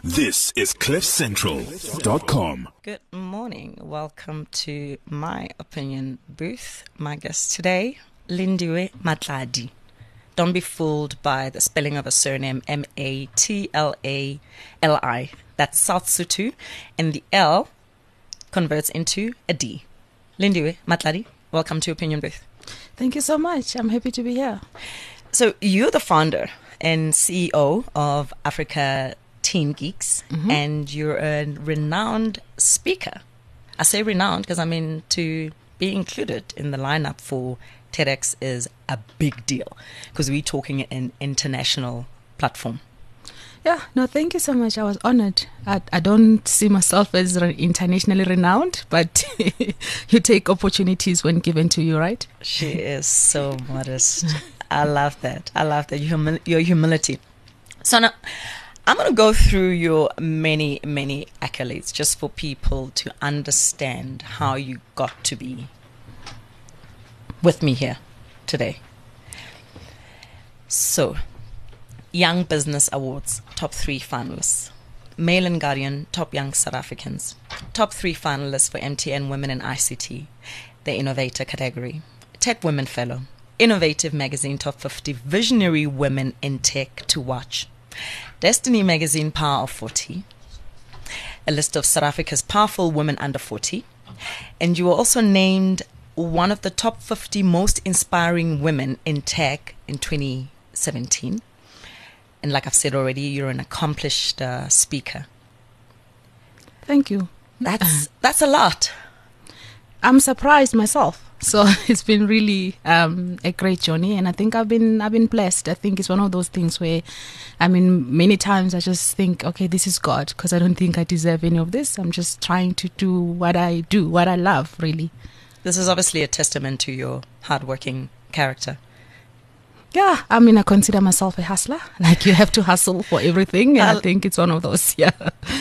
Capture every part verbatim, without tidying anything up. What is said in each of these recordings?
This is cliff central dot com. Good morning. Welcome to my opinion booth. My guest today, Lindiwe Matladi. Don't be fooled by the spelling of a surname, M A T L A L I. That's South Sotho, and the L converts into a D. Lindiwe Matladi, welcome to Opinion Booth. Thank you so much. I'm happy to be here. So you're the founder and C E O of Africa Teen Geeks, mm-hmm. and you're a renowned speaker. I say renowned because I mean to be included in the lineup for TEDx is a big deal because we're talking an international platform. Yeah, no, thank you so much. I was honored. I, I don't see myself as re- internationally renowned, but you take opportunities when given to you, right? She is so modest. I love that. I love that, your, humi- your humility. So now, I'm going to go through your many, many accolades just for people to understand how you got to be with me here today. So, Young Business Awards, top three finalists. Mail and Guardian, top young South Africans. Top three finalists for M T N Women in I C T, the Innovator category. Tech Women Fellow. Innovative Magazine, top fifty visionary women in tech to watch. Destiny Magazine, Power of forty. A list of South Africa's powerful women under forty. And you were also named one of the top fifty most inspiring women in tech in twenty seventeen. And like I've said already, you're an accomplished uh, speaker. Thank you. That's that's a lot. I'm surprised myself. So it's been really um, a great journey, and I think I've been I've been blessed. I think it's one of those things where, I mean, many times I just think, okay, this is God, because I don't think I deserve any of this. I'm just trying to do what I do, what I love, really. This is obviously a testament to your hardworking character. Yeah, I mean, I consider myself a hustler. Like, you have to hustle for everything, and I'll, I think it's one of those, yeah.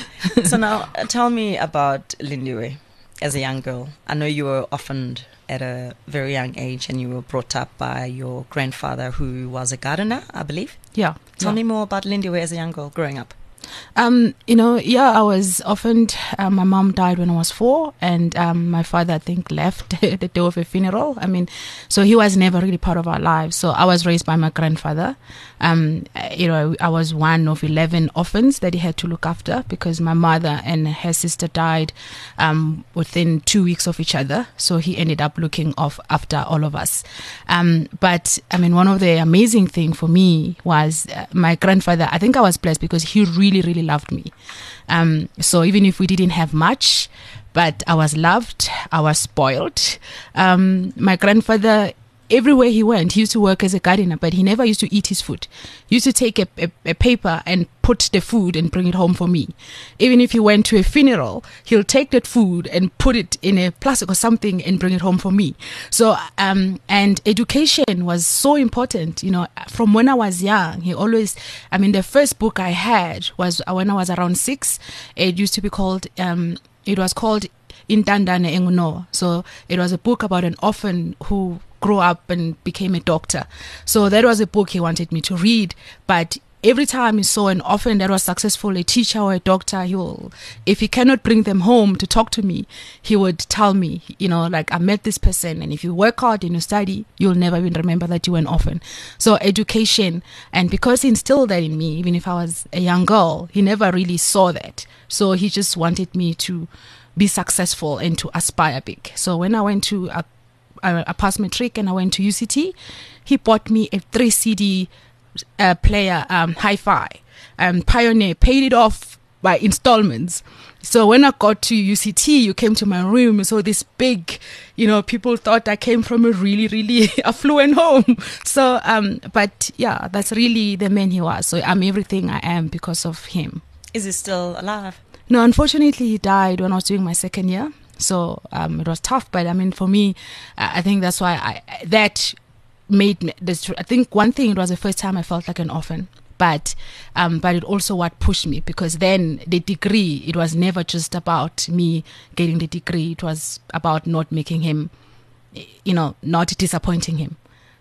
So now, uh, tell me about Lindiwe as a young girl. I know you were orphaned at a very young age, and you were brought up by your grandfather, who was a gardener, I believe. Yeah. Tell yeah. me more about Lindiwe as a young girl growing up. Um, you know, yeah, I was orphaned. Uh, my mom died when I was four, and um, my father, I think, left the day of a funeral. I mean, so he was never really part of our lives. So I was raised by my grandfather. Um, you know, I was one of eleven orphans that he had to look after because my mother and her sister died um, within two weeks of each other. So he ended up looking off after all of us. Um, but I mean, one of the amazing things for me was uh, my grandfather. I think I was blessed because he really really loved me. Um, so even if we didn't have much, but I was loved, I was spoiled. Um, my grandfather, everywhere he went, he used to work as a gardener, but he never used to eat his food. He used to take a, a, a paper and put the food and bring it home for me. Even if he went to a funeral, he'll take that food and put it in a plastic or something and bring it home for me. So, um, and education was so important, you know, from when I was young. He always, I mean, the first book I had was when I was around six. It used to be called, um, it was called Intandane Enguno. So it was a book about an orphan who grew up and became a doctor. So that was a book he wanted me to read. But every time he saw an orphan that was successful, a teacher or a doctor, he will, if he cannot bring them home to talk to me, he would tell me, you know, like, I met this person, and if you work hard and you study, you'll never even remember that you were an orphan. So education, and because he instilled that in me, even if I was a young girl, he never really saw that. So he just wanted me to be successful and to aspire big. So when I went to a I passed matric and I went to U C T, he bought me a three C D uh, player, um, hi-fi, and Pioneer, paid it off by installments. So when I got to U C T, you came to my room, so this big, you know, people thought I came from a really, really affluent home. So, um, but yeah, that's really the man he was. So I'm everything I am because of him. Is he still alive? No, unfortunately, he died when I was doing my second year. So um, it was tough, but I mean, for me, I think that's why I that made me. This, I think one thing, it was the first time I felt like an orphan, but um, but it also what pushed me, because then the degree, it was never just about me getting the degree. It was about not making him, you know, not disappointing him.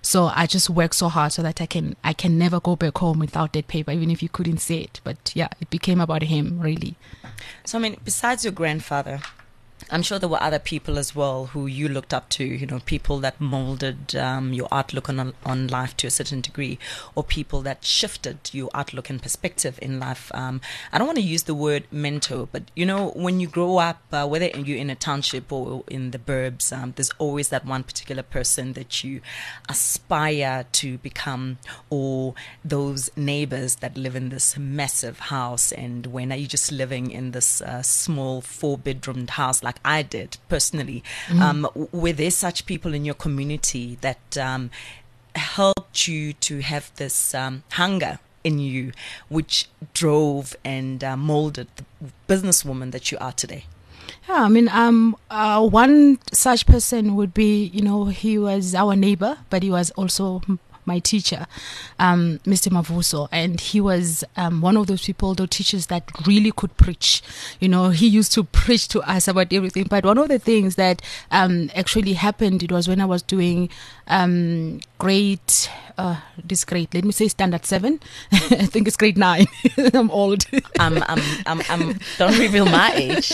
So I just worked so hard so that I can I can never go back home without that paper, even if you couldn't see it. But yeah, it became about him, really. So I mean, besides your grandfather, I'm sure there were other people as well who you looked up to, you know, people that molded um, your outlook on on life to a certain degree, or people that shifted your outlook and perspective in life. Um, I don't want to use the word mentor, but, you know, when you grow up, uh, whether you're in a township or in the burbs, um, there's always that one particular person that you aspire to become, or those neighbors that live in this massive house. And when are you just living in this uh, small four-bedroomed house like I did personally, mm-hmm. um, were there such people in your community that um, helped you to have this um, hunger in you, which drove and uh, molded the businesswoman that you are today? Yeah, I mean, um, uh, one such person would be, you know, he was our neighbor, but he was also my teacher, um, Mister Mavuso, and he was um, one of those people, those teachers that really could preach. You know, he used to preach to us about everything. But one of the things that um, actually happened, it was when I was doing um, grade, uh, this grade, let me say standard seven. I think it's grade nine. I'm old. I'm, I'm, I'm, I'm, don't reveal my age.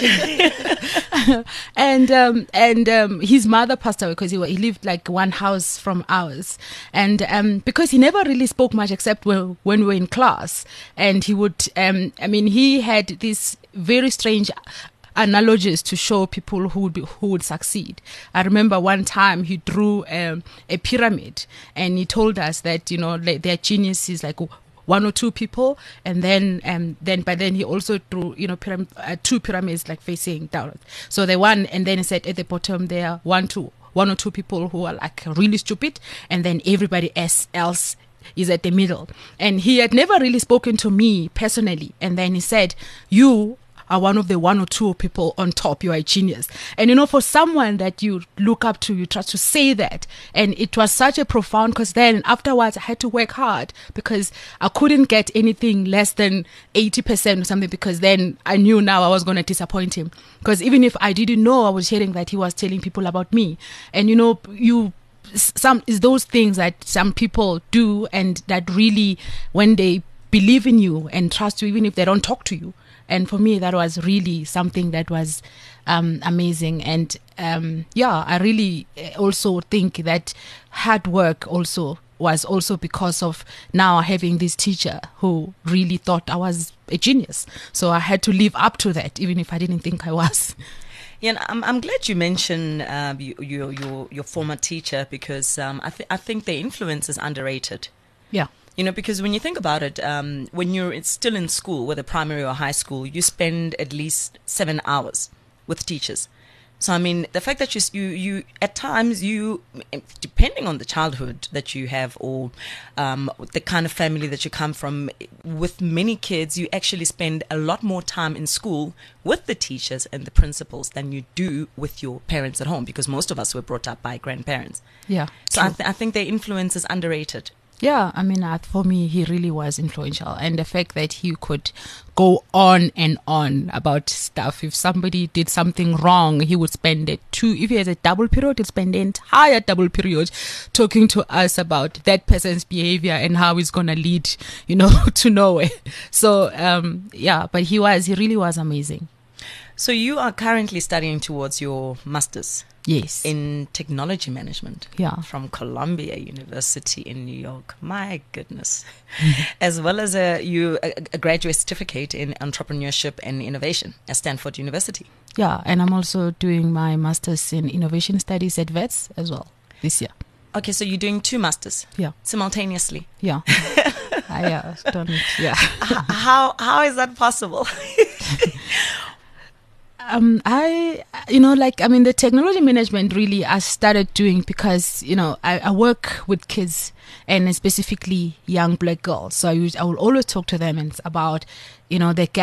and um, and um, his mother passed away because he, he lived like one house from ours, and um, because he never really spoke much except when, when we were in class, and he would um, I mean he had this very strange analogies to show people who would be, who would succeed. I remember one time he drew um, a pyramid, and he told us that, you know, like, their genius is like one or two people, and then um then but then he also drew, you know, pyram- uh, two pyramids like facing down. So the one, and then he said at the bottom there are one two one or two people who are like really stupid, and then everybody else is at the middle. And he had never really spoken to me personally, and then he said, you are one of the one or two people on top. You are a genius. And, you know, for someone that you look up to, you trust to say that. And it was such a profound, because then afterwards I had to work hard because I couldn't get anything less than eighty percent or something, because then I knew now I was going to disappoint him. Because even if I didn't know, I was hearing that he was telling people about me. And, you know, you... some is those things that some people do, and that really, when they believe in you and trust you, even if they don't talk to you. And for me, that was really something that was um, amazing. And um, yeah, I really also think that hard work also was also because of now having this teacher who really thought I was a genius. So I had to live up to that, even if I didn't think I was. Yeah, and I'm I'm glad you mentioned uh, your, your your your former teacher, because um, I th- I think their influence is underrated. Yeah. You know, because when you think about it, um, when you're still in school, whether primary or high school, you spend at least seven hours with teachers. So, I mean, the fact that you, you, you at times, you, depending on the childhood that you have, or um, the kind of family that you come from, with many kids, you actually spend a lot more time in school with the teachers and the principals than you do with your parents at home, because most of us were brought up by grandparents. Yeah. So I, th- I think their influence is underrated. Yeah, I mean, uh, for me, he really was influential. And the fact that he could go on and on about stuff. If somebody did something wrong, he would spend it two, if he has a double period, he'd spend the entire double period talking to us about that person's behavior and how it's going to lead, you know, to nowhere. So, um, yeah, but he was, he really was amazing. So you are currently studying towards your master's? Yes. In technology management. Yeah. From Columbia University in New York. My goodness. Mm-hmm. As well as a you a, a graduate certificate in entrepreneurship and innovation at Stanford University. Yeah, and I'm also doing my master's in innovation studies at Wits as well this year. Okay, so you're doing two masters. Yeah. Simultaneously. Yeah. I uh, don't. Yeah. How how is that possible? Um, I, you know, like, I mean, the technology management really I started doing because, you know, I, I work with kids, and specifically young black girls. So I, use, I will always talk to them and about, you know, the gap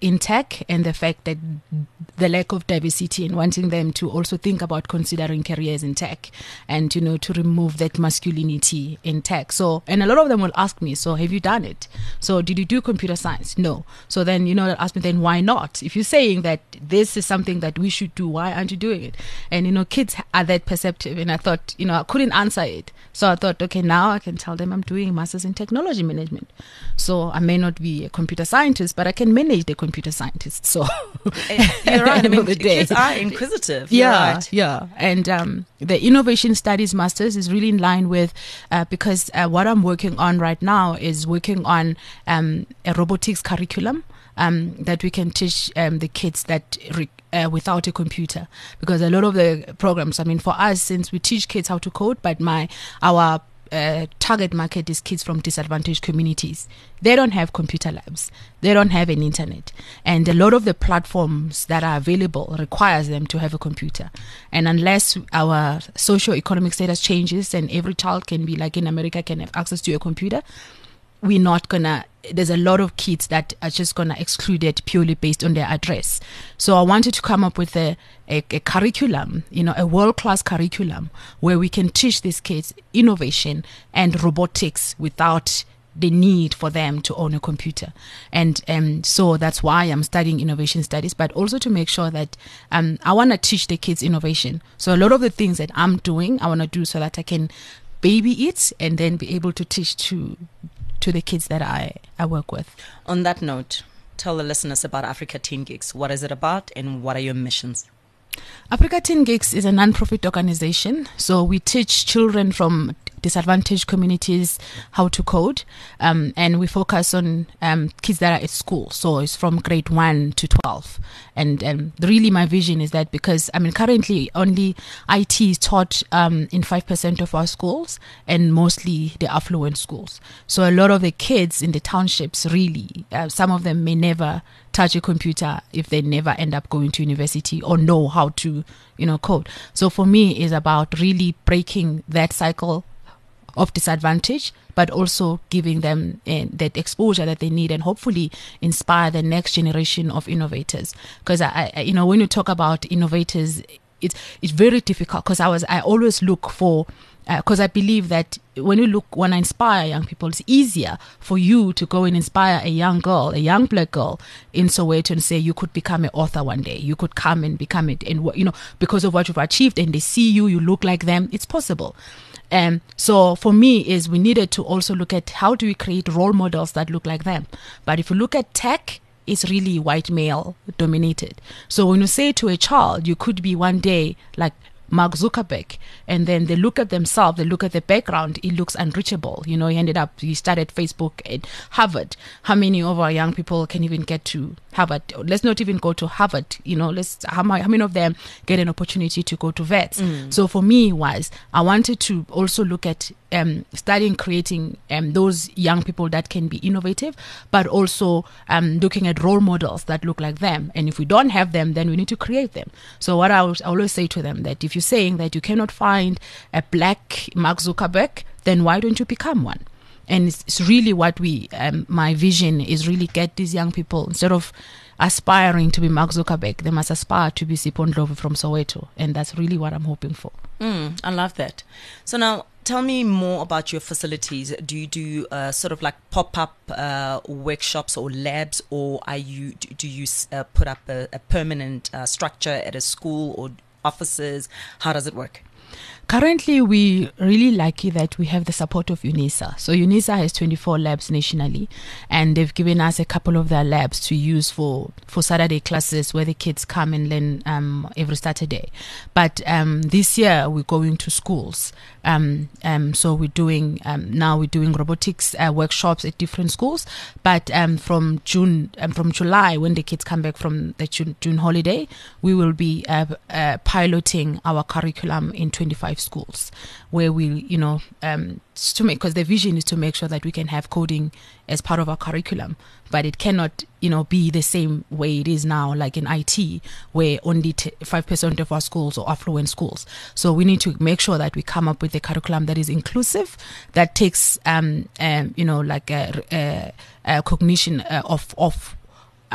in tech, and the fact that the lack of diversity and wanting them to also think about considering careers in tech, and, you know, to remove that masculinity in tech. So, and a lot of them will ask me, so have you done it? So did you do computer science? No. So then, you know, they'll ask me, then why not? If you're saying that this is something that we should do, why aren't you doing it? And, you know, kids are that perceptive. And I thought, you know, I couldn't answer it. So I thought, okay, now I can tell them I'm doing a master's in technology management. So I may not be a computer scientist, but I can manage the computer scientist. So you're right. I mean, kids are inquisitive. You're yeah, right. yeah. And um, the Innovation Studies Masters is really in line with, uh, because uh, what I'm working on right now is working on um, a robotics curriculum um, that we can teach um, the kids that re- Uh, without a computer, because a lot of the programs, I mean, for us, since we teach kids how to code, but my our uh, target market is kids from disadvantaged communities. They don't have computer labs, they don't have an internet, and a lot of the platforms that are available requires them to have a computer. And unless our socio-economic status changes and every child can be, like in America, can have access to a computer, we're not gonna, there's a lot of kids that are just gonna exclude it purely based on their address. So I wanted to come up with a, a, a curriculum, you know, a world-class curriculum where we can teach these kids innovation and robotics without the need for them to own a computer. And um, so that's why I'm studying innovation studies, but also to make sure that um, I want to teach the kids innovation. So a lot of the things that I'm doing, I want to do so that I can baby it and then be able to teach to to the kids that I, I work with. On that note, tell the listeners about Africa Teen Geeks. What is it about and what are your missions? Africa Teen Geeks is a non-profit organization. So we teach children from disadvantaged communities how to code, um, and we focus on um, kids that are at school. So it's from grade one to twelve. And um, really my vision is that, because, I mean, currently only I T is taught um, in five percent of our schools, and mostly the affluent schools. So a lot of the kids in the townships, really, uh, some of them may never touch a computer if they never end up going to university or know how to, you know, code. So for me, it's about really breaking that cycle of disadvantage, but also giving them uh, that exposure that they need, and hopefully inspire the next generation of innovators. Because I, I, you know, when you talk about innovators, it's it's very difficult. Because I was, I always look for, because uh, I believe that when you look, when I inspire young people, it's easier for you to go and inspire a young girl, a young black girl in Soweto, and say you could become an author one day. You could come and become it, and you know, because of what you've achieved, and they see you, you look like them. It's possible. Um, so for me is we needed to also look at how do we create role models that look like them. But if you look at tech, it's really white male dominated. So when you say to a child, you could be one day like Mark Zuckerberg, and then they look at themselves, they look at the background, it looks unreachable. You know, he ended up, he started Facebook at Harvard. How many of our young people can even get to Harvard? Let's not even go to Harvard, you know, let's, how, how many of them get an opportunity to go to vets? Mm. So for me was, I wanted to also look at um, studying, creating um, those young people that can be innovative, but also um, looking at role models that look like them. And if we don't have them, then we need to create them. So what I, was, I always say to them, that if you're saying that you cannot find a black Mark Zuckerberg, then why don't you become one? And it's, it's really what we, um, my vision is really get these young people, instead of aspiring to be Mark Zuckerberg, they must aspire to be Sipho Ndlovu from Soweto. And that's really what I'm hoping for. Mm, I love that. So now, tell me more about your facilities. Do you do uh, sort of like pop-up uh, workshops or labs, or are you do, do you uh, put up a, a permanent uh, structure at a school or offices? How does it work? Currently, we're really lucky that we have the support of UNISA. So UNISA has twenty-four labs nationally, and they've given us a couple of their labs to use for, for Saturday classes where the kids come and learn um, every Saturday. But um, this year, we're going to schools. Um, um, so we're doing, um, now we're doing robotics uh, workshops at different schools. But um, from June, um, from July, when the kids come back from the June, June holiday, we will be uh, uh, piloting our curriculum in twenty-five schools, where we, you know, um, to make, because the vision is to make sure that we can have coding as part of our curriculum, but it cannot, you know, be the same way it is now, like in I T, where only t- five percent of our schools are affluent schools. So we need to make sure that we come up with a curriculum that is inclusive, that takes, um, um you know, like a, a, a cognition uh, of, of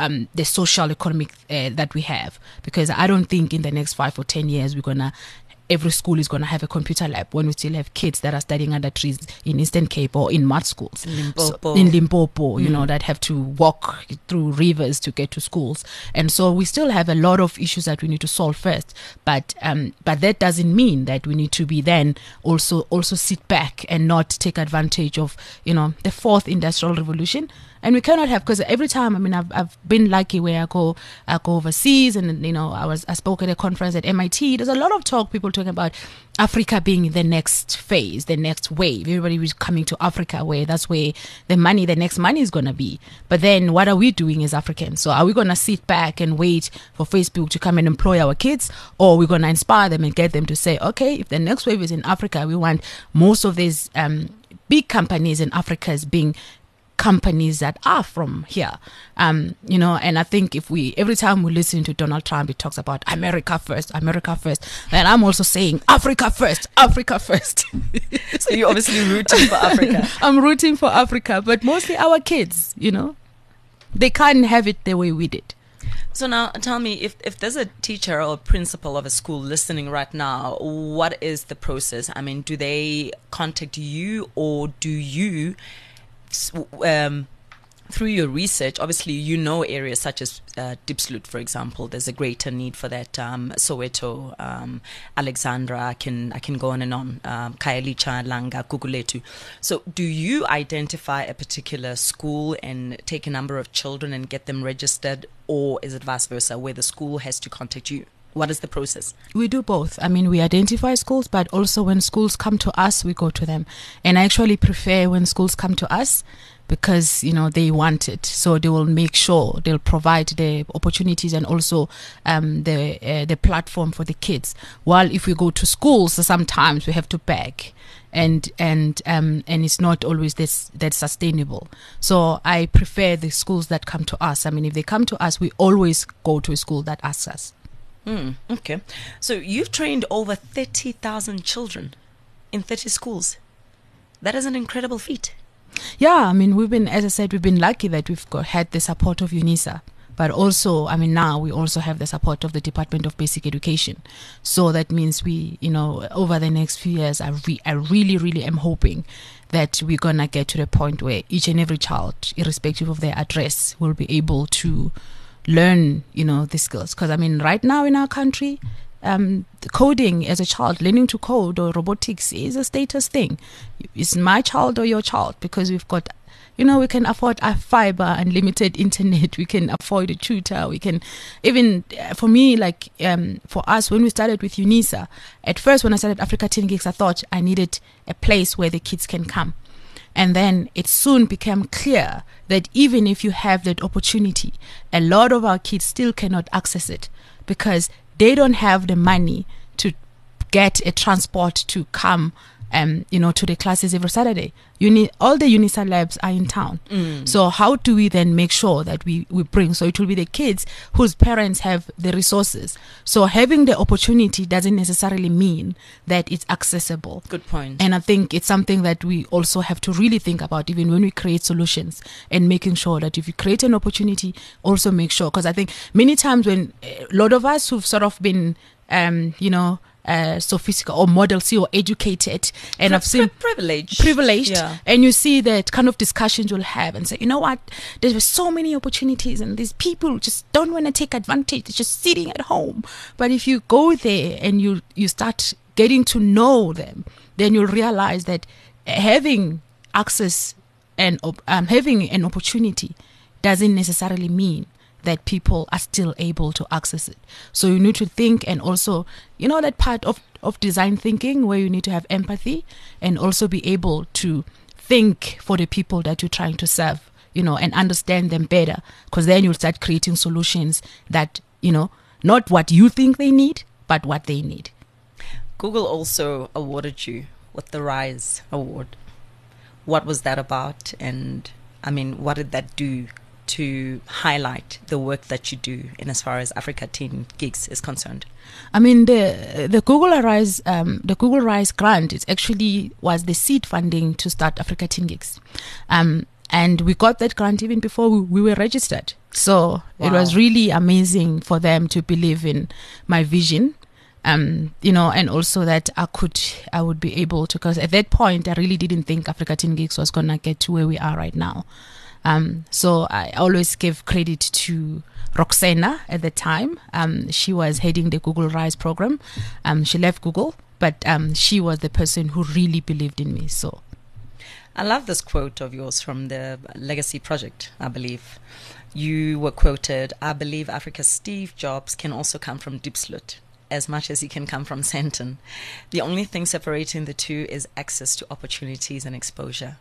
um, the social economic uh, that we have, because I don't think in the next five or ten years we're gonna every school is going to have a computer lab when we still have kids that are studying under trees in Eastern Cape or in mud schools. Limpopo. So, in Limpopo, Mm. you know, that have to walk through rivers to get to schools. And so we still have a lot of issues that we need to solve first. But um, but that doesn't mean that we need to be then also also sit back and not take advantage of, you know, the fourth industrial revolution. And we cannot have, because every time, I mean, I've I've been lucky where I go I go overseas, and you know, I was I spoke at a conference at M I T. There's a lot of talk, people talking about Africa being the next phase, the next wave. Everybody was coming to Africa, where that's where the money, the next money is gonna be. But then, what are we doing as Africans? So, are we gonna sit back and wait for Facebook to come and employ our kids, or are we gonna inspire them and get them to say, okay, if the next wave is in Africa, we want most of these um, big companies in Africa as being companies that are from here, um, you know, and I think if we, every time we listen to Donald Trump, he talks about America first, America first, and I'm also saying Africa first, Africa first. So you're obviously rooting for Africa. I'm rooting for Africa, but mostly our kids, you know, they can't have it the way we did. So now tell me, if, if there's a teacher or a principal of a school listening right now, what is the process? I mean, do they contact you, or do you Um, through your research, obviously you know areas such as uh, Diepsloot, for example, there's a greater need for that. Um, Soweto, um, Alexandra, I can I can go on and on. Um, Khayelitsha, Langa, Gugulethu. So, do you identify a particular school and take a number of children and get them registered, or is it vice versa, where the school has to contact you? What is the process? We do both. I mean, we identify schools, but also when schools come to us, we go to them. And I actually prefer when schools come to us, because, you know, they want it. So they will make sure they'll provide the opportunities and also um, the uh, the platform for the kids. While if we go to schools, sometimes we have to beg. And and um and it's not always this that sustainable. So I prefer the schools that come to us. I mean, if they come to us, we always go to a school that asks us. Mm, okay. So you've trained over thirty thousand children in thirty schools. That is an incredible feat. Yeah, I mean, we've been, as I said, we've been lucky that we've got, had the support of UNISA. But also, I mean, now we also have the support of the Department of Basic Education. So that means we, you know, over the next few years, I, re- I really, really am hoping that we're going to get to the point where each and every child, irrespective of their address, will be able to learn, you know, the skills. Because I mean, right now in our country, um, coding as a child, learning to code or robotics is a status thing. It's my child or your child, because we've got, you know, we can afford a fiber, unlimited internet. We can afford a tutor. We can even, uh, for me, like um, for us, when we started with UNISA, at first when I started Africa Teen Geeks, I thought I needed a place where the kids can come. And then it soon became clear that even if you have that opportunity, a lot of our kids still cannot access it because they don't have the money to get a transport to come, um, you know, to the classes every Saturday. Uni- all the UNISA labs are in town. Mm. So how do we then make sure that we, we bring? So it will be the kids whose parents have the resources. So having the opportunity doesn't necessarily mean that it's accessible. Good point. And I think it's something that we also have to really think about, even when we create solutions, and making sure that if you create an opportunity, also make sure. Because I think many times when a lot of us who've sort of been, um, you know, uh, sophisticated or model C or educated, and Pri- I've seen pri- privileged, privileged, yeah. and you see that kind of discussions you'll have and say, you know what, there were so many opportunities, and these people just don't want to take advantage. They're just sitting at home. But if you go there and you you start getting to know them, then you'll realize that having access and um, having an opportunity doesn't necessarily mean that people are still able to access it. So you need to think, and also, you know, that part of, of design thinking where you need to have empathy and also be able to think for the people that you're trying to serve, you know, and understand them better, because then you'll start creating solutions that, you know, not what you think they need, but what they need. Google also awarded you with the RISE Award. What was that about? And I mean, what did that do to highlight the work that you do in as far as Africa Teen Geeks is concerned? I mean, the the Google Rise um, the Google Rise grant, it actually was the seed funding to start Africa Teen Geeks. Um, And we got that grant even before we, we were registered. So Wow. it was really amazing for them to believe in my vision. Um, you know, and also that I could, I would be able to, because at that point, I really didn't think Africa Teen Geeks was going to get to where we are right now. Um, so I always give credit to Roxana at the time. Um, she was heading the Google Rise program. Um, she left Google, but um, she was the person who really believed in me. So I love this quote of yours from the Legacy Project, I believe. You were quoted, "I believe Africa's Steve Jobs can also come from Diepsloot as much as he can come from Sandton. The only thing separating the two is access to opportunities and exposure."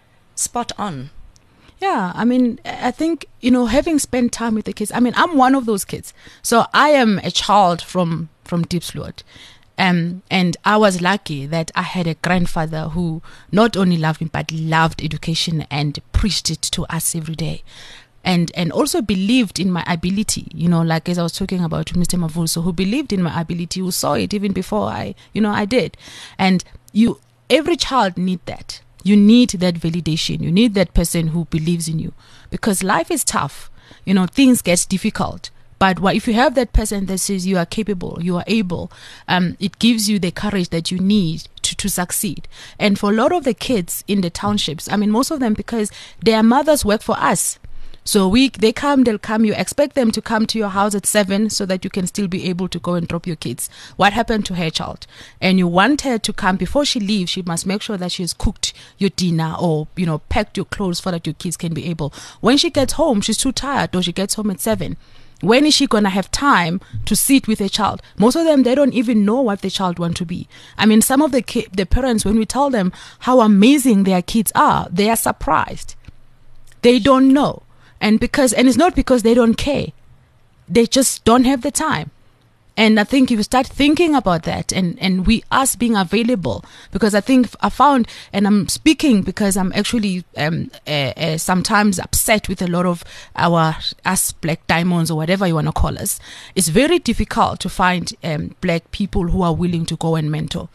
Spot on. yeah, I mean, I think, you know, having spent time with the kids, I mean, I'm one of those kids. So I am a child from, from Diepsloot. Um, and I was lucky that I had a grandfather who not only loved me, but loved education and preached it to us every day. And and also believed in my ability, you know, like as I was talking about Mister Mavuso, who believed in my ability, who saw it even before I, you know, I did. And you, every child need that. You need that validation. You need that person who believes in you, because life is tough. You know, things get difficult. But what, if you have that person that says you are capable, you are able, um, it gives you the courage that you need to, to succeed. And for a lot of the kids in the townships, I mean, most of them, because their mothers work for us. So we, they come, they'll come, you expect them to come to your house at seven so that you can still be able to go and drop your kids. What happened to her child? And you want her to come, before she leaves, she must make sure that she's cooked your dinner or, you know, packed your clothes so that your kids can be able. When she gets home, she's too tired, or she gets home at seven. When is she going to have time to sit with a child? Most of them, they don't even know what the child want to be. I mean, some of the ki- the parents, when we tell them how amazing their kids are, they are surprised. They don't know. And because, and it's not because they don't care. They just don't have the time. And I think if you start thinking about that, and, and we, us being available, because I think I found, and I'm speaking because I'm actually um, uh, uh, sometimes upset with a lot of our, us black diamonds or whatever you want to call us. It's very difficult to find um, black people who are willing to go and mentor,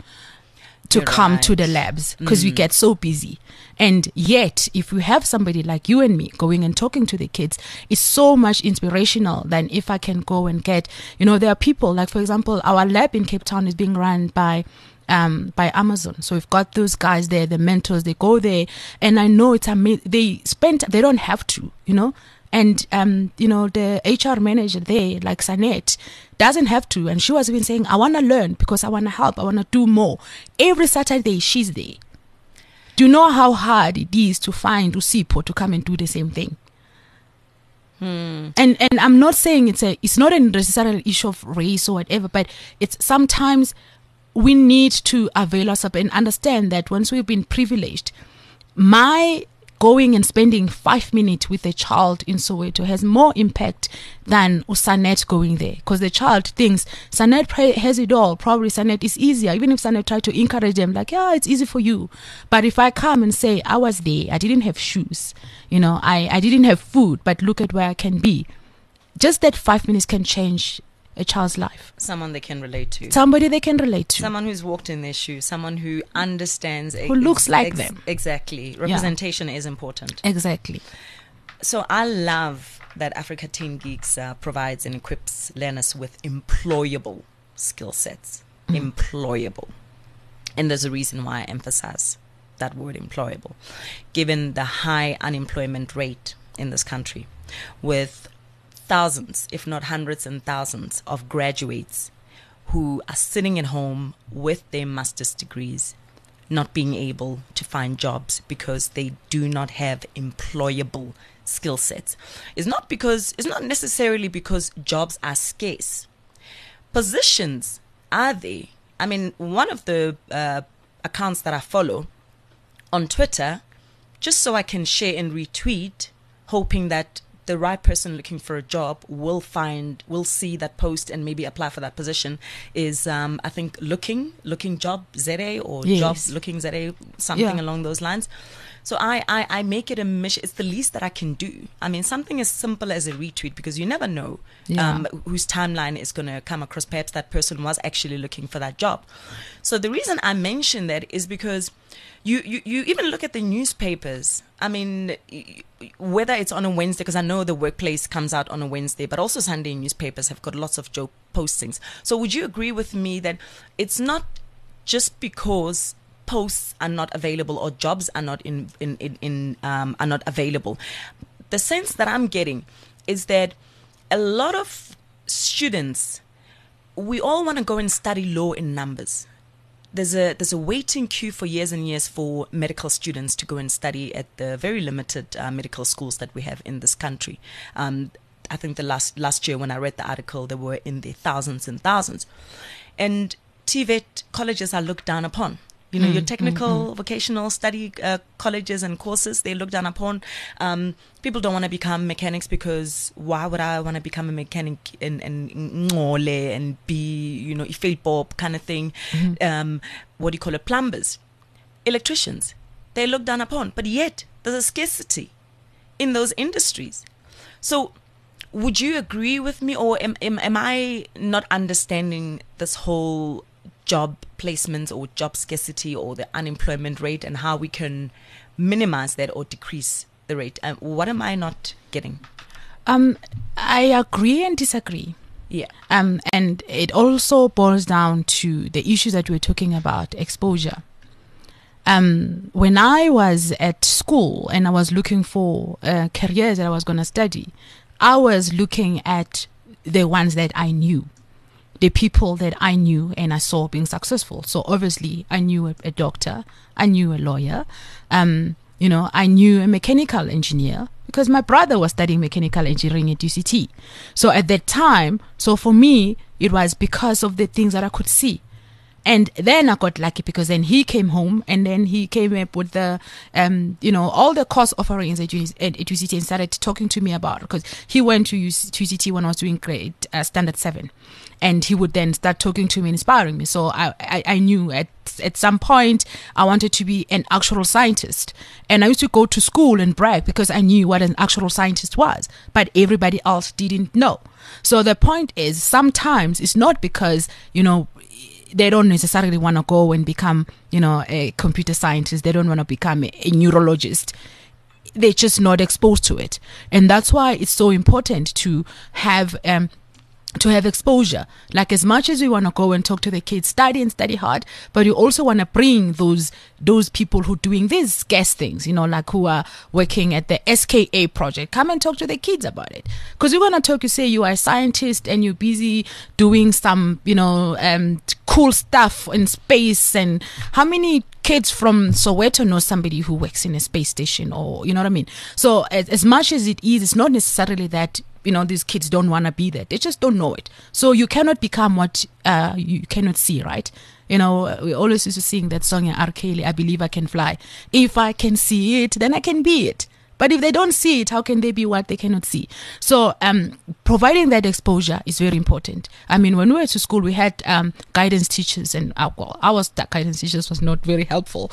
to You're come right. to the labs, because we Mm. get so busy. And yet, if we have somebody like you and me going and talking to the kids, it's so much inspirational than if I can go and get, you know, there are people, like, for example, our lab in Cape Town is being run by um by Amazon. So we've got those guys there, the mentors, they go there, and I know it's amazing. They spend, they don't have to, you know. And, um, you know, the H R manager there, like Sanet, doesn't have to. And she was even saying, I want to learn because I want to help. I want to do more. Every Saturday, she's there. Do you know how hard it is to find Usipo to come and do the same thing? Hmm. And and I'm not saying it's a, it's not a necessarily issue of race or whatever, but it's sometimes we need to avail ourselves and understand that once we've been privileged, my going and spending five minutes with a child in Soweto has more impact than Sanet going there, because the child thinks Sanet has it all. Probably Sanet is easier. Even if Sanet try to encourage them, like, yeah, it's easy for you. But if I come and say, I was there, I didn't have shoes, you know, I, I didn't have food, but look at where I can be. Just that five minutes can change a child's life. Someone they can relate to. Somebody they can relate to. Someone who's walked in their shoes. Someone who understands. Who looks like them. Exactly. Representation is important. Exactly. So I love that Africa Teen Geeks uh, provides and equips learners with employable skill sets. Mm. Employable. And there's a reason why I emphasize that word, employable. Given the high unemployment rate in this country, with thousands, if not hundreds and thousands of graduates who are sitting at home with their master's degrees, not being able to find jobs because they do not have employable skill sets. It's not because, it's not necessarily because jobs are scarce. Positions are there. I mean, one of the uh, accounts that I follow on Twitter, just so I can share and retweet, hoping that the right person looking for a job will find, will see that post and maybe apply for that position, is um, I think looking, looking job Z A or Yes. job looking Z A, something Yeah. along those lines. So I, I, I make it a mission. It's the least that I can do. I mean, something as simple as a retweet, because you never know Yeah. um, whose timeline is going to come across. Perhaps that person was actually looking for that job. So the reason I mention that is because you, you, you even look at the newspapers. I mean, y- y- whether it's on a Wednesday, because I know the workplace comes out on a Wednesday, but also Sunday newspapers have got lots of joke postings. So would you agree with me that it's not just because posts are not available or jobs are not in, in, in, in um, are not available? The sense that I'm getting is that a lot of students, we all want to go and study law in numbers. There's a there's a waiting queue for years and years for medical students to go and study at the very limited uh, medical schools that we have in this country. Um, I think the last last year when I read the article, there were in the thousands and thousands. And T V E T colleges are looked down upon. You know, Mm, your technical, mm, mm. vocational study uh, colleges and courses, they look down upon. Um, people don't want to become mechanics because why would I want to become a mechanic and and ngole and be, you know, ifel bob kind of thing? Mm-hmm. Um, what do you call it? Plumbers, electricians, they look down upon. But yet there's a scarcity in those industries. So would you agree with me, or am, am, am I not understanding this whole job placements or job scarcity or the unemployment rate and how we can minimize that or decrease the rate? Um, what am I not getting? Um, I agree and disagree. Yeah. Um, and it also boils down to the issues that we're talking about, exposure. Um, when I was at school and I was looking for uh, careers that I was going to study, I was looking at the ones that I knew, the people that I knew and I saw being successful. So obviously I knew a, a doctor, I knew a lawyer, um, you know, I knew a mechanical engineer because my brother was studying mechanical engineering at U C T. So at that time, so for me, it was because of the things that I could see. And then I got lucky because then he came home and then he came up with the, um, you know, all the course offerings at U C T and started talking to me about it because he went to U C T when I was doing grade uh, standard seven. And he would then start talking to me, inspiring me. So I, I, I knew at at some point I wanted to be an actual scientist. And I used to go to school and brag because I knew what an actual scientist was. But everybody else didn't know. So the point is, sometimes it's not because, you know, they don't necessarily want to go and become, you know, a computer scientist. They don't want to become a, a neurologist. They're just not exposed to it. And that's why it's so important to have um, to have exposure. Like, as much as we want to go and talk to the kids, study and study hard, but you also want to bring those those people who are doing these scarce things, you know, like who are working at the S K A project. Come and talk to the kids about it. Because you want to talk, you say you are a scientist and you're busy doing some, you know, um, cool stuff in space. And how many kids from Soweto know somebody who works in a space station, or, you know what I mean? So as, as much as it is, it's not necessarily that, you know, these kids don't want to be there. They just don't know it. So you cannot become what uh, you cannot see, right? You know, we always used to sing that song in R. Kelly, I Believe I Can Fly. If I can see it, then I can be it. But if they don't see it, how can they be what they cannot see? So um, providing that exposure is very important. I mean, when we were to school, we had um, guidance teachers, and uh, well, our guidance teachers was not very helpful,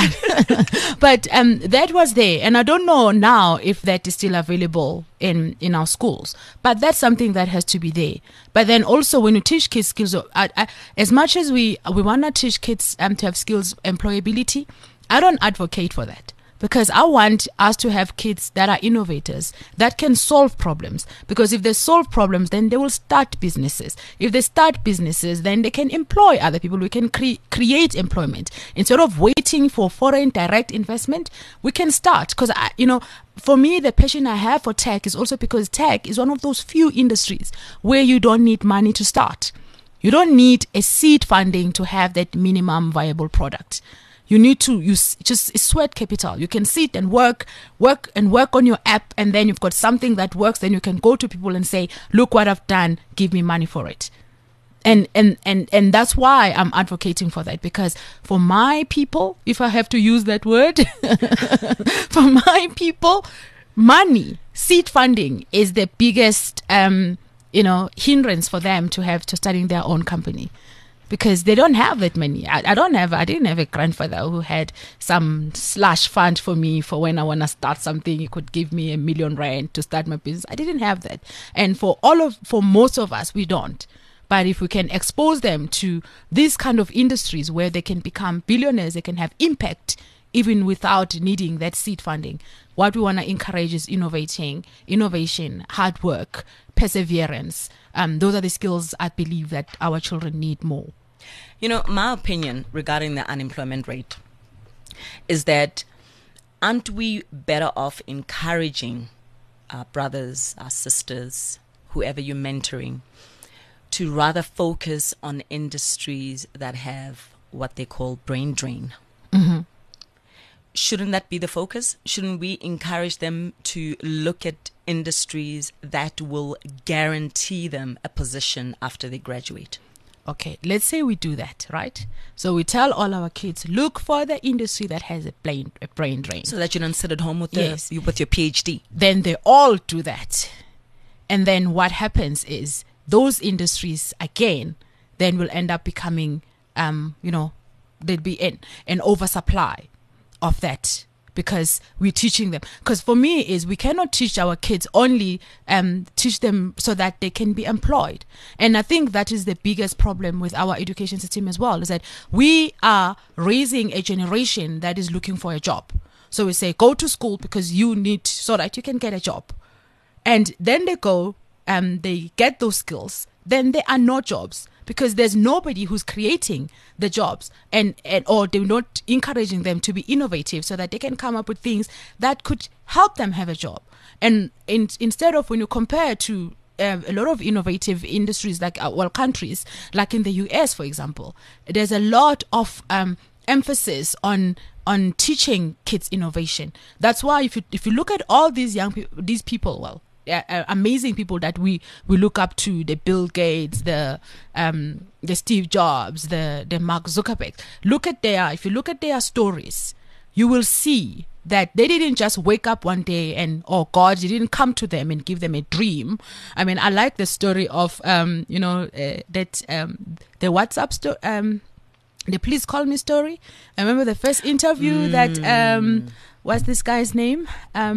but but um, that was there. And I don't know now if that is still available in, in our schools, but that's something that has to be there. But then also, when you teach kids skills, I, I, as much as we, we want to teach kids um, to have skills, employability, I don't advocate for that. Because I want us to have kids that are innovators, that can solve problems. Because if they solve problems, then they will start businesses. If they start businesses, then they can employ other people. We can cre- create employment. Instead of waiting for foreign direct investment, we can start. Because, you know, for me, the passion I have for tech is also because tech is one of those few industries where you don't need money to start. You don't need a seed funding to have that minimum viable product. You need to use just sweat capital. You can sit and work, work and work on your app, and then you've got something that works. Then you can go to people and say, look what I've done, give me money for it. And, and, and, and that's why I'm advocating for that, because for my people, if I have to use that word, for my people, money, seed funding is the biggest, um, you know, hindrance for them to have to starting their own company. because they don't have that many. I, I don't have, I didn't have a grandfather who had some slash fund for me for when I want to start something. He could give me a million rand to start my business. I didn't have that. And for all of, for most of us, we don't. But if we can expose them to these kind of industries where they can become billionaires, they can have impact even without needing that seed funding. What we want to encourage is innovating, innovation, hard work, perseverance. Um, those are the skills I believe that our children need more. You know, my opinion regarding the unemployment rate is that aren't we better off encouraging our brothers, our sisters, whoever you're mentoring, to rather focus on industries that have what they call brain drain? Mm-hmm. Shouldn't that be the focus? Shouldn't we encourage them to look at industries that will guarantee them a position after they graduate? Okay, let's say we do that, right? So we tell all our kids, look for the industry that has a brain, a brain drain. So that you don't sit at home with, Yes. the, with your PhD. Then they all do that. And then what happens is those industries, again, then will end up becoming, um, you know, there'd be an, an oversupply of that, because we're teaching them. Because for me is we cannot teach our kids only um teach them so that they can be employed. And I think that is the biggest problem with our education system as well, is that we are raising a generation that is looking for a job. So we say, go to school because you need, so that you can get a job. And then they go, um, they get those skills, then there are no jobs, because there's nobody who's creating the jobs, and, and or they're not encouraging them to be innovative so that they can come up with things that could help them have a job. And in, instead of, when you compare to um, a lot of innovative industries like uh, well countries like in the U S, for example, there's a lot of um, emphasis on on teaching kids innovation. That's why if you if you look at all these young people, these people, well, Uh, amazing people that we, we look up to, the Bill Gates, the um, the Steve Jobs, the, the Mark Zuckerberg. Look at their, if you look at their stories, you will see that they didn't just wake up one day and, oh God, you didn't come to them and give them a dream. I mean, I like the story of, um, you know, uh, that um, the WhatsApp story, um, the Please Call Me story. I remember the first interview mm. that, um, what's this guy's name?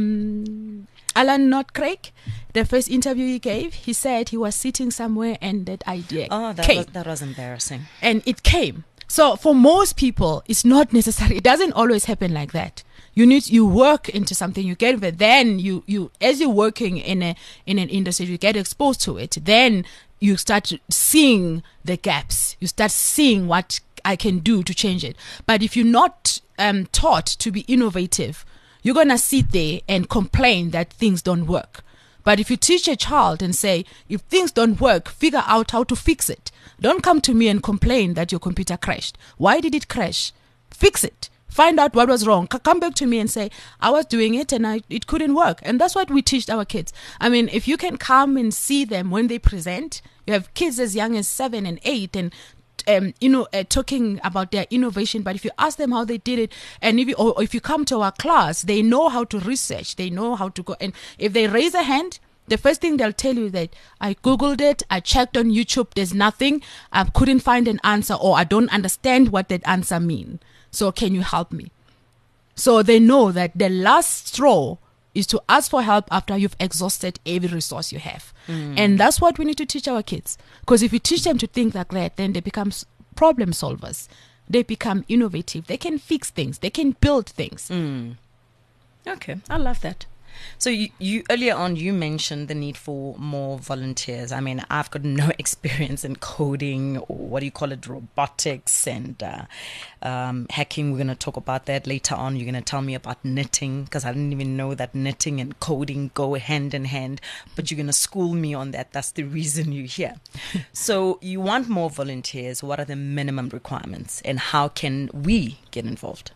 Um... Alan Not Craig, the first interview he gave, he said he was sitting somewhere and that idea oh, that came. Was, that was embarrassing. And it came. So for most people, it's not necessary. It doesn't always happen like that. You need, you work into something, you get it, then you, you, as you're working in a, in an industry, you get exposed to it. Then you start seeing the gaps. You start seeing what I can do to change it. But if you're not um, taught to be innovative, you're going to sit there and complain that things don't work. But if you teach a child and say, if things don't work, figure out how to fix it. Don't come to me and complain that your computer crashed. Why did it crash? Fix it. Find out what was wrong. Come back to me and say, I was doing it and I, it couldn't work. And that's what we teach our kids. I mean, if you can come and see them when they present, you have kids as young as seven and eight and Um, you know, uh, talking about their innovation, but if you ask them how they did it, and if you, or if you come to our class, they know how to research, they know how to go, and if they raise a hand, the first thing they'll tell you that I Googled it, I checked on YouTube, there's nothing, I couldn't find an answer, or I don't understand what that answer means. So can you help me? So they know that the last straw is to ask for help after you've exhausted every resource you have. Mm. And that's what we need to teach our kids. Because if you teach them to think like that, then they become problem solvers. They become innovative. They can fix things. They can build things. Mm. Okay, I love that. So you, you earlier on you mentioned the need for more volunteers. I mean, I've got no experience in coding or what do you call it, robotics and uh, um, hacking. We're going to talk about that later on. You're going to tell me about knitting, because I didn't even know that knitting and coding go hand in hand. But you're going to school me on that. That's the reason you're here. So you want more volunteers. What are the minimum requirements and how can we get involved?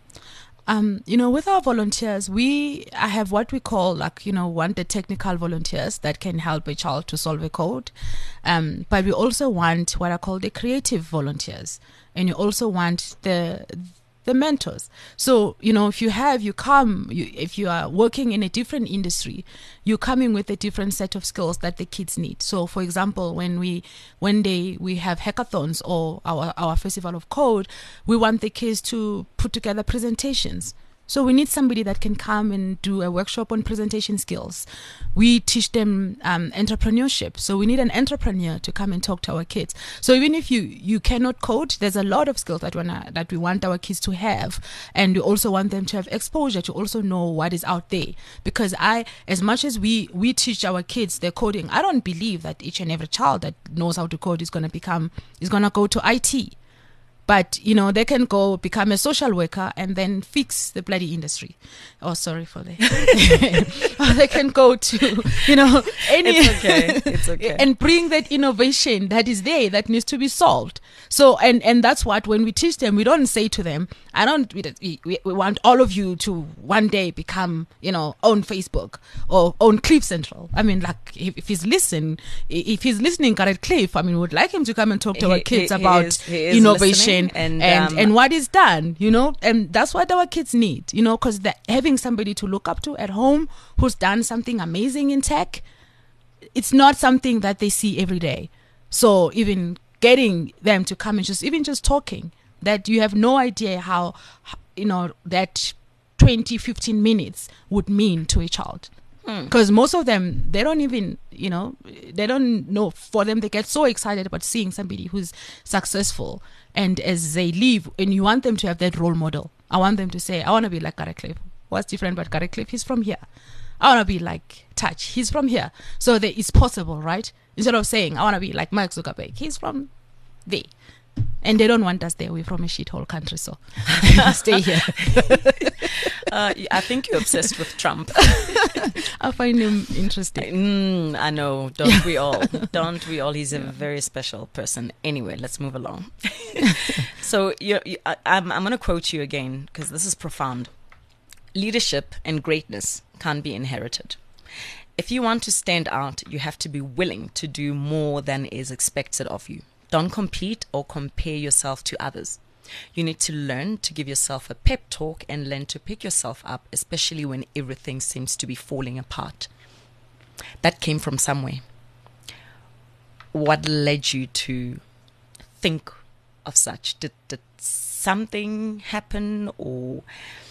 Um, you know, with our volunteers, we I have what we call, like, you know, one, the technical volunteers that can help a child to solve a code. Um, but we also want what I call the creative volunteers. And you also want the the mentors. So, you know, if you have, you come, you, if you are working in a different industry, you're coming with a different set of skills that the kids need. So, for example, when we, one day we have hackathons or our, our festival of code, we want the kids to put together presentations. So we need somebody that can come and do a workshop on presentation skills. We teach them um, entrepreneurship. So we need an entrepreneur to come and talk to our kids. So even if you, you cannot code, there's a lot of skills that, wanna, that we want our kids to have. And we also want them to have exposure, to also know what is out there. Because I, as much as we, we teach our kids their coding, I don't believe that each and every child that knows how to code is going to become, is going to go to I T. But, you know, they can go become a social worker and then fix the bloody industry. Oh, sorry for that. Or they can go to, you know, any... It's okay. It's okay. And bring that innovation that is there that needs to be solved. So, and, and that's what, when we teach them, we don't say to them, I don't, we, we, we want all of you to one day become, you know, own Facebook or own Cliff Central. I mean, like, if, if he's listening, if he's listening, Garrett Cliff, I mean, we would like him to come and talk to He- our kids he- he about is- he is innovation listening and, and, um, and what is done, you know, and that's what our kids need, you know, because having somebody to look up to at home who's done something amazing in tech, it's not something that they see every day. So even getting them to come and just, even just talking, that you have no idea how, you know, that twenty, fifteen minutes would mean to a child. Because most of them, they don't even, you know, they don't know. For them, they get so excited about seeing somebody who's successful. And as they leave, and you want them to have that role model. I want them to say, I want to be like Garrett Cliff. What's different about Garrett Cliff? He's from here. I want to be like Touch. He's from here. So that it's possible, right? Instead of saying, I want to be like Mark Zuckerberg. He's from there. And they don't want us there. We're from a shithole country, so stay here. Uh, I think you're obsessed with Trump. I find him interesting. Mm, I know. Don't we all? Don't we all? He's a very special person. Anyway, let's move along. So you're, you, I, I'm, I'm going to quote you again because this is profound. Leadership and greatness can't be inherited. If you want to stand out, you have to be willing to do more than is expected of you. Don't compete or compare yourself to others. You need to learn to give yourself a pep talk and learn to pick yourself up, especially when everything seems to be falling apart. That came from somewhere. What led you to think of such? Did, did something happen, or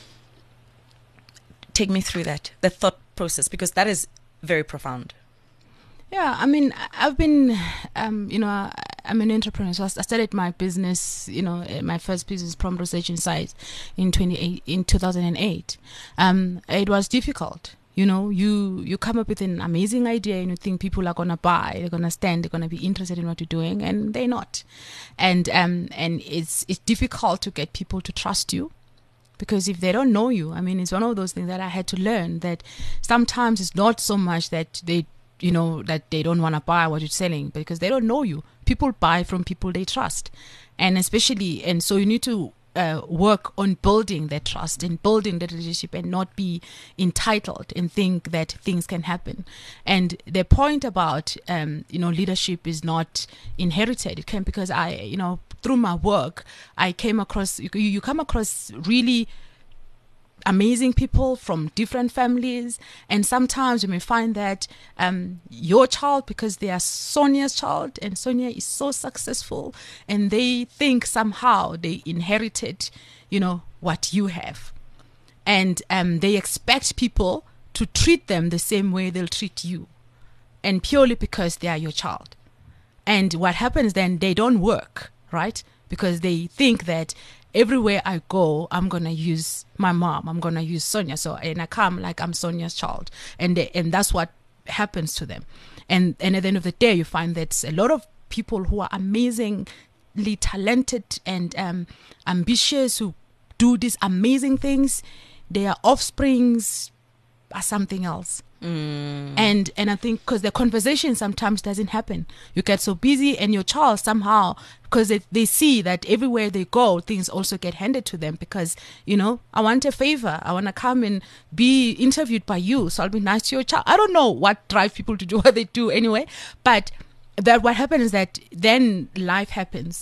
take me through that, the thought process, because that is very profound. Yeah, I mean, I've been, um, you know, I'm an entrepreneur. So I started my business, you know, my first business, Prompt Research Insights, in twenty-eight in two thousand eight. Um, it was difficult. You know, you you come up with an amazing idea and you think people are gonna buy, they're gonna stand, they're gonna be interested in what you're doing, and they're not. And um, and it's it's difficult to get people to trust you. Because if they don't know you, I mean, it's one of those things that I had to learn, that sometimes it's not so much that they, you know, that they don't want to buy what you're selling, because they don't know you. People buy from people they trust. And especially, and so you need to uh, work on building that trust and building that relationship, and not be entitled and think that things can happen. And the point about, um, you know, leadership is not inherited. It came because I, you know, through my work, I came across, you, you come across really amazing people from different families, and sometimes you may find that um, your child, because they are Sonia's child, and Sonia is so successful, and they think somehow they inherited, you know, what you have, and um, they expect people to treat them the same way they'll treat you, and purely because they are your child. And what happens then, they don't work, right? Because they think that everywhere I go, I'm going to use my mom. I'm going to use Sonia. So, and I come like I'm Sonia's child. And they, and that's what happens to them. And, and at the end of the day, you find that a lot of people who are amazingly talented and um, ambitious, who do these amazing things, their offsprings are something else. Mm. And and I think because the conversation sometimes doesn't happen. You get so busy, and your child somehow, because they, they see that everywhere they go, things also get handed to them, because, you know, I want a favor. I want to come and be interviewed by you, so I'll be nice to your child. I don't know what drives people to do what they do anyway, but that what happens is that then life happens.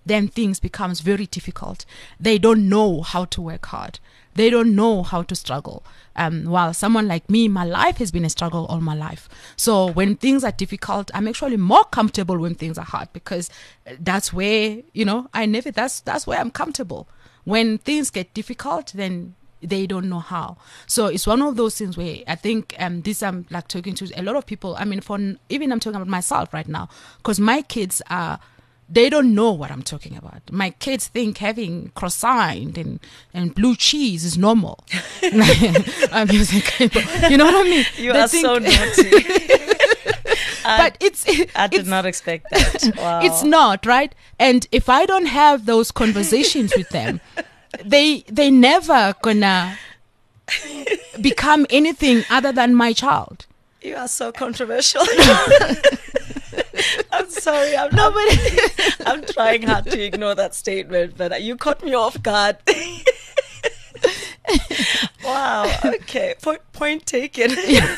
then things becomes very difficult. They don't know how to work hard. They don't know how to struggle. Um, while someone like me, my life has been a struggle all my life. So when things are difficult, I'm actually more comfortable when things are hard, because that's where, you know, I never, that's, that's where I'm comfortable. When things get difficult, then they don't know how. So it's one of those things where I think um, this I'm like talking to a lot of people. I mean, for even I'm talking about myself right now, because my kids are, they don't know what I'm talking about. My kids think having croissant and, and blue cheese is normal. I'm using, you know what I mean? You they are think, so naughty. But it's I did it's, not expect that. Wow. It's not, right? And if I don't have those conversations with them, they they never gonna become anything other than my child. You are so controversial. I'm sorry. I'm No, not. but I'm trying hard to ignore that statement, but you caught me off guard. Wow. Okay. Point, point taken.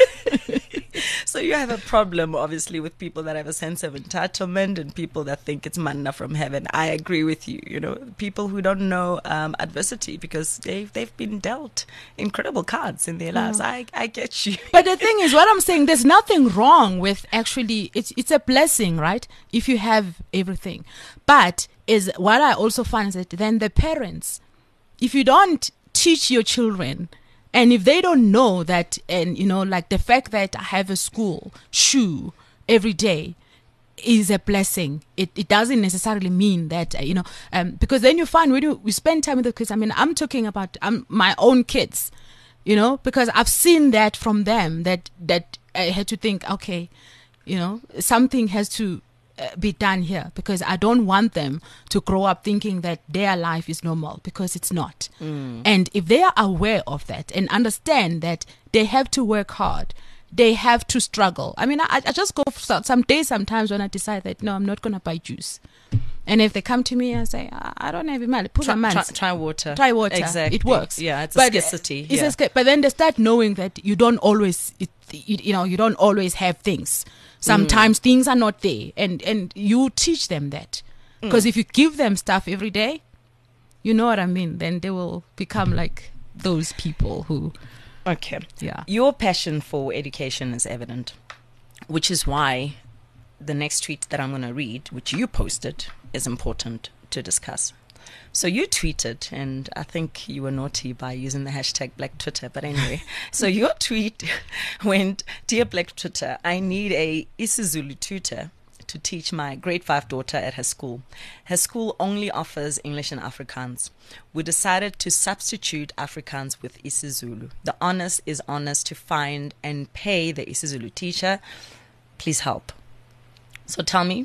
So you have a problem, obviously, with people that have a sense of entitlement and people that think it's manna from heaven. I agree with you. You know, people who don't know um, adversity because they've they've been dealt incredible cards in their lives. I I get you. But the thing is, what I'm saying, there's nothing wrong with actually, it's it's a blessing, right? If you have everything. But is what I also find is that then the parents, if you don't teach your children, and if they don't know that, and you know, like the fact that I have a school shoe every day is a blessing. It it doesn't necessarily mean that, uh, you know, um, because then you find when you we spend time with the kids. I mean, I'm talking about um, my own kids, you know, because I've seen that from them, that that I had to think, okay, you know, something has to uh, be done here, because I don't want them to grow up thinking that their life is normal, because it's not. Mm. And if they are aware of that and understand that they have to work hard, they have to struggle. I mean, I, I just go for some days sometimes when I decide that, no, I'm not going to buy juice. And if they come to me and say, I, I don't have money, put try, a try, try water. Try water. Exactly. It works. Yeah, it's but a scarcity. It's yeah. a sca- but then they start knowing that you don't always, it, you, you know, you don't always have things. Sometimes mm. things are not there. And, and you teach them that. Because mm. if you give them stuff every day, you know what I mean, then they will become like those people who... Okay. Yeah. Your passion for education is evident, which is why the next tweet that I'm going to read, which you posted, is important to discuss. So you tweeted, and I think you were naughty by using the hashtag Black Twitter, but anyway. So your tweet went, "Dear Black Twitter, I need a isiZulu tutor to teach my grade five daughter at her school. Her school only offers English and Afrikaans. We decided to substitute Afrikaans with isiZulu. The onus is on us to find and pay the isiZulu teacher. Please help." So tell me,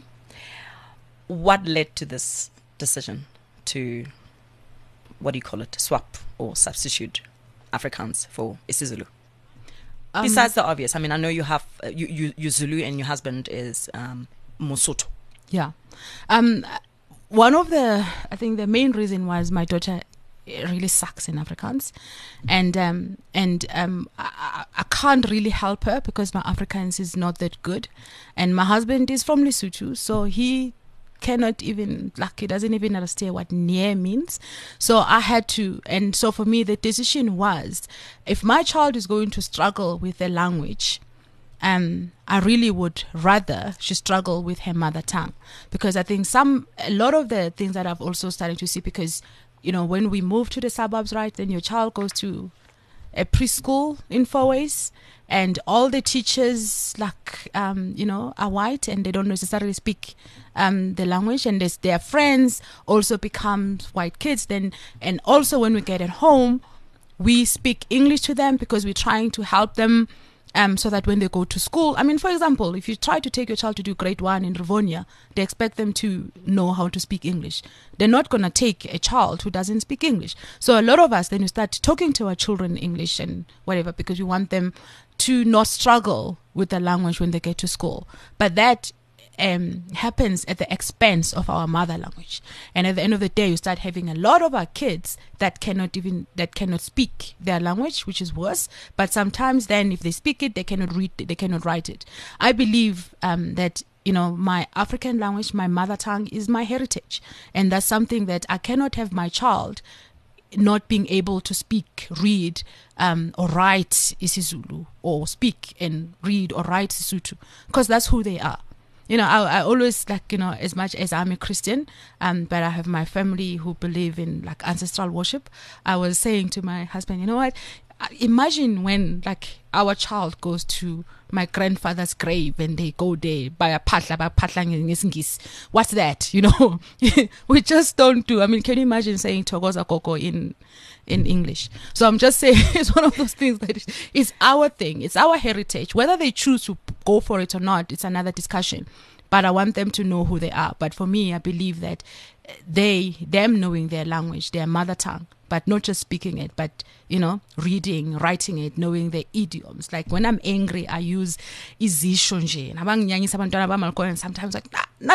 what led to this decision to, what do you call it, swap or substitute Afrikaans for isiZulu? Um, Besides the obvious, I mean, I know you have, uh, you, you, you Zulu and your husband is um, Mosotho. Yeah. Um, one of the, I think the main reason was my daughter really sucks in Afrikaans. And um, and um, I, I can't really help her because my Afrikaans is not that good. And my husband is from Lesotho, so he cannot even, like, he doesn't even understand what near means. So I had to, and so for me, the decision was, if my child is going to struggle with the language, um, I really would rather she struggle with her mother tongue, because I think some, a lot of the things that I've also started to see, because, you know, when we move to the suburbs, right, then your child goes to a preschool in Fourways, and all the teachers, like, um, you know, are white, and they don't necessarily speak um, the language, and there's, their friends also become white kids. Then, and also when we get at home, we speak English to them because we're trying to help them. Um, so that when they go to school, I mean, for example, if you try to take your child to do grade one in Rivonia, they expect them to know how to speak English. They're not going to take a child who doesn't speak English. So a lot of us, then we start talking to our children in English and whatever, because we want them to not struggle with the language when they get to school. But that um, happens at the expense of our mother language. And at the end of the day, you start having a lot of our kids that cannot even, that cannot speak their language, which is worse. But sometimes then if they speak it, they cannot read it, they cannot write it. I believe um, that you know, my African language, my mother tongue is my heritage. And that's something that I cannot have my child not being able to speak, read, um, or write isiZulu, or speak and read or write Sesotho, because that's who they are. You know, I, I always, like, you know, as much as I'm a Christian, um, but I have my family who believe in, like, ancestral worship. I was saying to my husband, you know what? Imagine when, like, our child goes to my grandfather's grave and they go there by a patla, by patla ngesingisi. What's that? You know, we just don't do. I mean, can you imagine saying Togoza Koko in in English? So I'm just saying, it's one of those things that is, it's our thing. It's our heritage. Whether they choose to go for it or not, it's another discussion. But I want them to know who they are. But for me, I believe that they, them knowing their language, their mother tongue, but not just speaking it, but, you know, reading, writing it, knowing the idioms. Like when I'm angry, I use izisho nje. And sometimes like,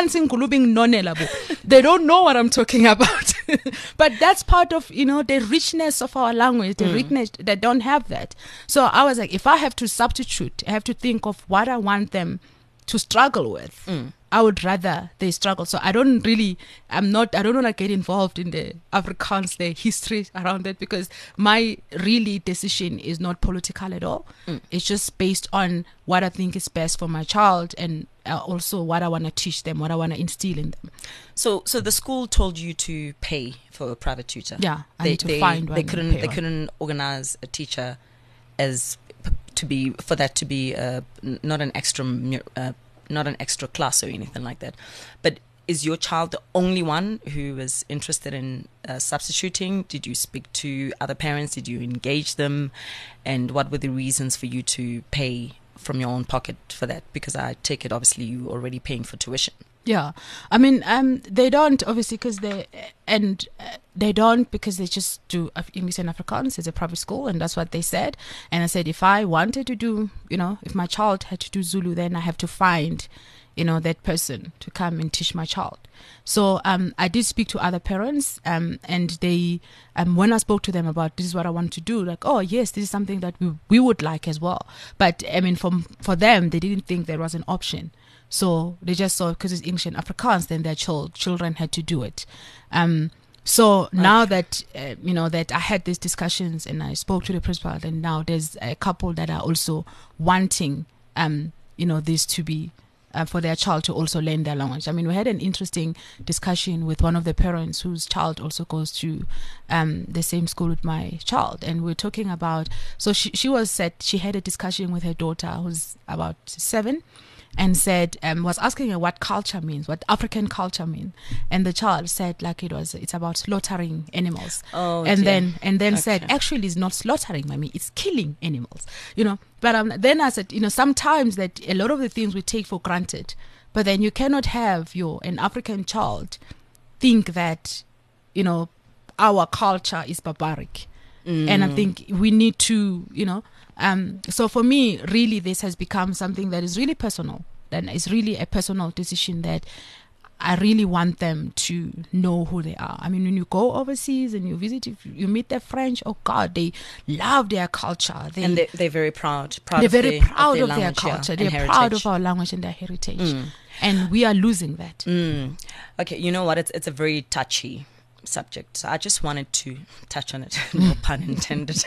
they don't know what I'm talking about. But that's part of, you know, the richness of our language, the mm. richness. They don't have that. So I was like, if I have to substitute, I have to think of what I want them to struggle with. Mm. I would rather they struggle. So I don't really, I'm not, I don't want to get involved in the Afrikaans, the history around it, because my really decision is not political at all. Mm. It's just based on what I think is best for my child, and uh, also what I want to teach them, what I want to instill in them. So, so the school told you to pay for a private tutor. Yeah, I they, need to they, find one. They couldn't, they one. couldn't organize a teacher as to be for that to be uh, not an extra. Uh, not an extra class or anything like that. But is your child the only one who was interested in uh, substituting? Did you speak to other parents? Did you engage them? And what were the reasons for you to pay from your own pocket for that? Because I take it, obviously, you already paying for tuition. Yeah. I mean, um, they don't, obviously, because they, and uh, they don't because they just do English and Afrikaans. It's a private school, and that's what they said. And I said, if I wanted to do, you know, if my child had to do Zulu, then I have to find, you know, that person to come and teach my child. So um, I did speak to other parents, um, and they, um, when I spoke to them about this is what I want to do, like, oh yes, this is something that we we would like as well. But I mean, from for them, they didn't think there was an option. So they just saw, because it's English and Afrikaans, then their child, children had to do it. Um, so okay. now that, uh, you know, that I had these discussions and I spoke to the principal, and now there's a couple that are also wanting, um, you know, this to be, uh, for their child to also learn their language. I mean, we had an interesting discussion with one of the parents whose child also goes to um, the same school with my child. And we we're talking about, so she, she was said, she had a discussion with her daughter who's about seven, and said, um, was asking her what culture means, what African culture means. And the child said, like, it was, it's about slaughtering animals. Oh, and dear. then, and then Okay. said, actually, it's not slaughtering, mommy, it's killing animals, you know. But um, then I said, you know, sometimes that a lot of the things we take for granted, but then you cannot have your, an African child think that, you know, our culture is barbaric. Mm. And I think we need to, you know, um, so for me, really, this has become something that is really personal. And it's really a personal decision that I really want them to know who they are. I mean, when you go overseas and you visit, if you meet the French, oh God, they love their culture. They, And they, they're very proud. proud they're of very their, proud of of their, their, language, culture. yeah, They're and proud heritage. of our language and their heritage. Mm. And we are losing that. Mm. Okay, you know what? It's it's a very touchy subject. So I just wanted to touch on it. No pun intended.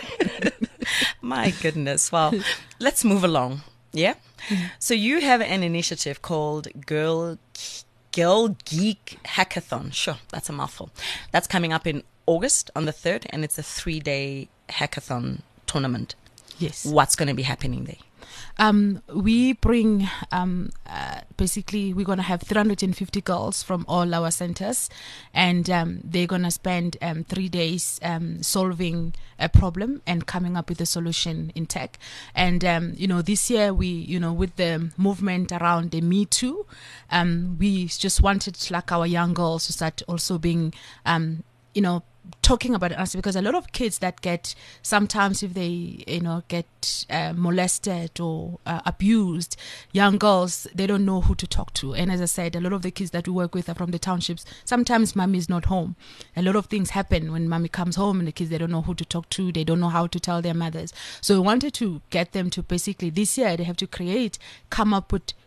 My goodness. Well, let's move along. Yeah? Mm-hmm. So you have an initiative called Girl Girl Geek Hackathon. Sure, that's a mouthful. That's coming up in August on the third, and it's a three-day hackathon tournament. Yes. What's going to be happening there? Um, we bring, um, uh, basically, we're going to have three hundred fifty girls from all our centers, and um, they're going to spend um, three days um, solving a problem and coming up with a solution in tech. And, um, you know, this year we, you know, with the movement around the Me Too, um, we just wanted, like, our young girls to start also being, um, you know, talking about it, because a lot of kids that get, sometimes if they, you know, get uh, molested or uh, abused, young girls, they don't know who to talk to. And as I said, a lot of the kids that we work with are from the townships. Sometimes mommy is not home. A lot of things happen when mommy comes home, and the kids, they don't know who to talk to. They don't know how to tell their mothers. So we wanted to get them to basically, this year, they have to create, come up with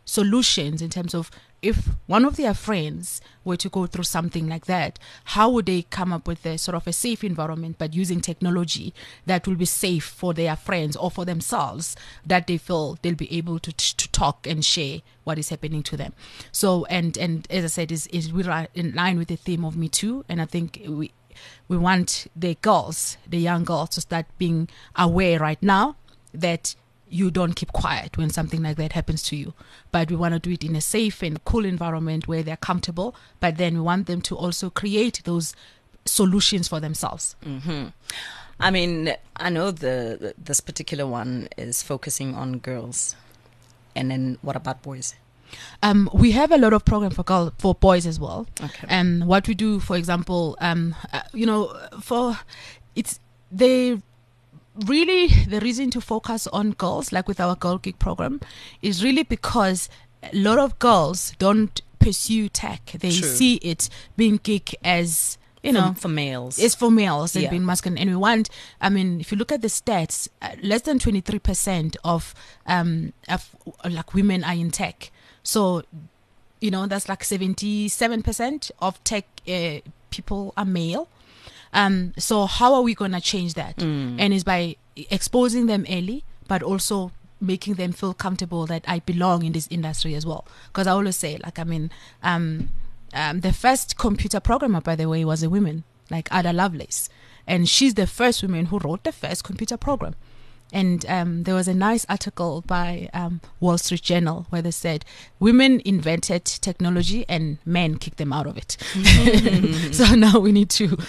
solutions in terms of if one of their friends were to go through something like that, how would they come up with a sort of a safe environment, but using technology that will be safe for their friends or for themselves, that they feel they'll be able to to talk and share what is happening to them. So, and and as I said, is is we are in line with the theme of Me Too, and I think we we want the girls, the young girls, to start being aware right now that you don't keep quiet when something like that happens to you. But we want to do it in a safe and cool environment where they're comfortable. But then we want them to also create those solutions for themselves. Mm-hmm. I mean, I know the this particular one is focusing on girls. And then what about boys? Um, we have a lot of program for girl, for boys as well. Okay. And um, what we do, for example, um, uh, you know, for it's they. Really, the reason to focus on girls, like with our Girl Geek program, is really because a lot of girls don't pursue tech. They True. see it being geek as, you know, for, for males. It's for males and Yeah. being masculine. And we want, I mean, if you look at the stats, uh, less than twenty-three percent of, um, of like women are in tech. So, you know, that's like seventy-seven percent of tech uh, people are male. Um, so how are we going to change that? Mm. And it's by exposing them early, but also making them feel comfortable that I belong in this industry as well. Because I always say, like, I mean, um, um, the first computer programmer, by the way, was a woman, like Ada Lovelace. And she's the first woman who wrote the first computer program. And um, there was a nice article by um, Wall Street Journal where they said women invented technology and men kicked them out of it. Mm-hmm. So now we need to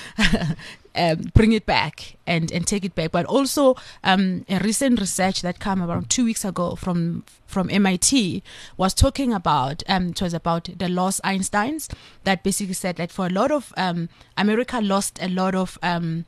um, bring it back and, and take it back. But also um, a recent research that came around two weeks ago from from M I T was talking about, um, it was about the lost Einsteins, that basically said that for a lot of, um, America lost a lot of um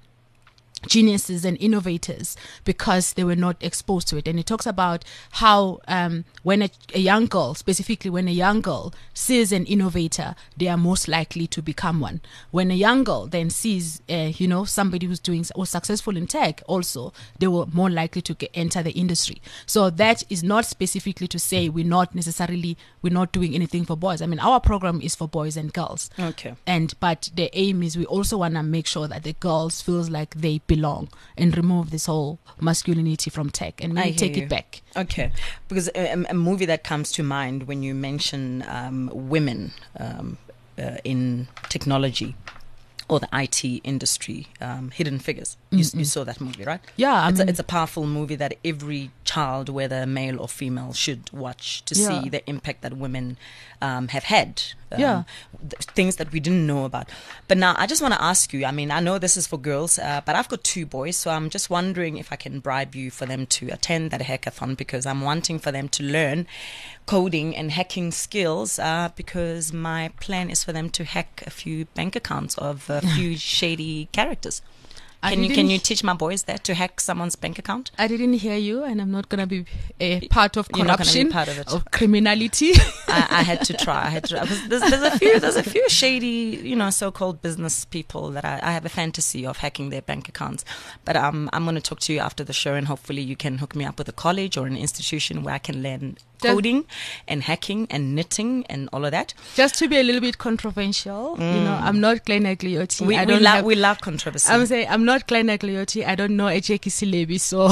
geniuses and innovators because they were not exposed to it. And it talks about how um, when a, a young girl, specifically when a young girl sees an innovator, they are most likely to become one. When a young girl then sees, uh, you know, somebody who's doing or successful in tech, also they were more likely to get, enter the industry. So that is not specifically to say we're not necessarily we're not doing anything for boys. I mean, our program is for boys and girls. Okay. And but the aim is we also want to make sure that the girls feels like they belong and remove this whole masculinity from tech and really take you. it back. Okay, because a, a movie that comes to mind when you mention um, women um, uh, in technology or the I T industry, um, Hidden Figures. You, you saw that movie, right? Yeah, I it's, mean, a, it's a powerful movie that every child, whether male or female, should watch to Yeah. see the impact that women um, have had. Um, Yeah. th- things that we didn't know about. But now I just want to ask you, I mean, I know this is for girls, uh, but I've got two boys, so I'm just wondering if I can bribe you for them to attend that hackathon, because I'm wanting for them to learn coding and hacking skills, uh, because my plan is for them to hack a few bank accounts of a few shady characters. I Can you can didn't- you teach my boys that, to hack someone's bank account? I didn't hear you, and I'm not going to be a part of You're not gonna be corruption, part of it. of criminality. I, I had to try. I had to. Try. There's, there's a few. There's a few shady, you know, so-called business people that I, I have a fantasy of hacking their bank accounts. But um, I'm going to talk to you after the show, and hopefully you can hook me up with a college or an institution where I can learn coding and hacking and knitting and all of that. Just to be a little bit controversial, you know, I'm not Glenn Agliotti. We I we, don't love have, we love controversy. I'm saying I'm not Glenn Agliotti. I don't know Ejeki Silebi, so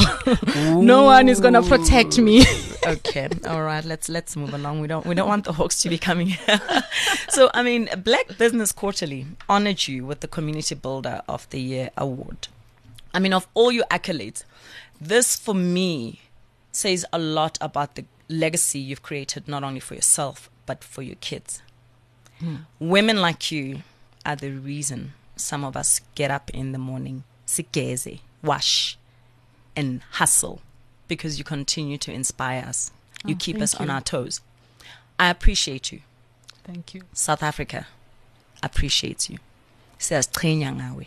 no one is gonna protect me. Okay, all right. Let's let's move along. We don't we don't want the hawks to be coming here. So I mean, Black Business Quarterly honored you with the Community Builder of the Year award. I mean, of all your accolades, this for me says a lot about the legacy you've created, not only for yourself but for your kids. Mm. Women like you are the reason some of us get up in the morning, sigeze, wash, and hustle, because you continue to inspire us. You Oh, keep thank us on you. our toes. I appreciate you. Thank you. South Africa appreciates you. Siyazigcina ngawe.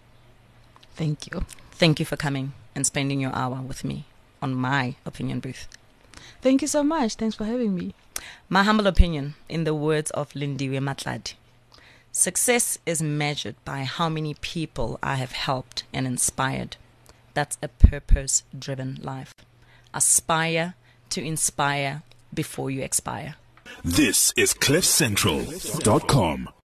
Thank you. Thank you for coming and spending your hour with me on my opinion booth. Thank you so much. Thanks for having me. My humble opinion, in the words of Lindiwe Matladi, success is measured by how many people I have helped and inspired. That's a purpose-driven life. Aspire to inspire before you expire. This is cliff central dot com.